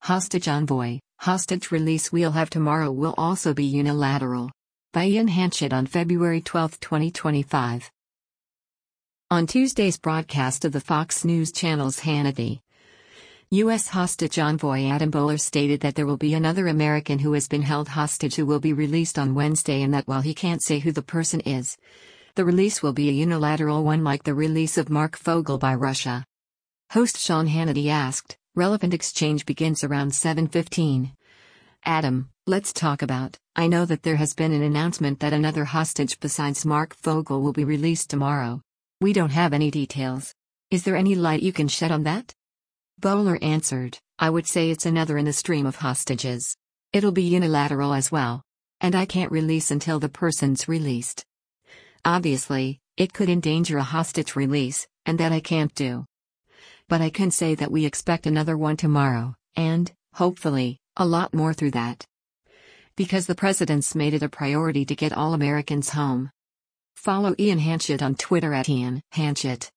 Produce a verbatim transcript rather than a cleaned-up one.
Hostage Envoy, hostage release we'll have tomorrow will also be unilateral. By Ian Hanchett on February twelfth, twenty twenty-five. On Tuesday's broadcast of the Fox News Channel's Hannity, U S hostage envoy Adam Boehler stated that there will be another American who has been held hostage who will be released on Wednesday, and that while he can't say who the person is, the release will be a unilateral one like the release of Marc Fogel by Russia. Host Sean Hannity asked, "Relevant exchange begins around seven fifteen. Adam, let's talk about, I know that there has been an announcement that another hostage besides Marc Fogel will be released tomorrow. We don't have any details. Is there any light you can shed on that?" Boehler answered, "I would say it's another in the stream of hostages. It'll be unilateral as well. And I can't release until the person's released. Obviously, it could endanger a hostage release, and that I can't do. But I can say that we expect another one tomorrow, and, hopefully, a lot more through that. Because the president's made it a priority to get all Americans home." Follow Ian Hanchett on Twitter at Ian Hanchett.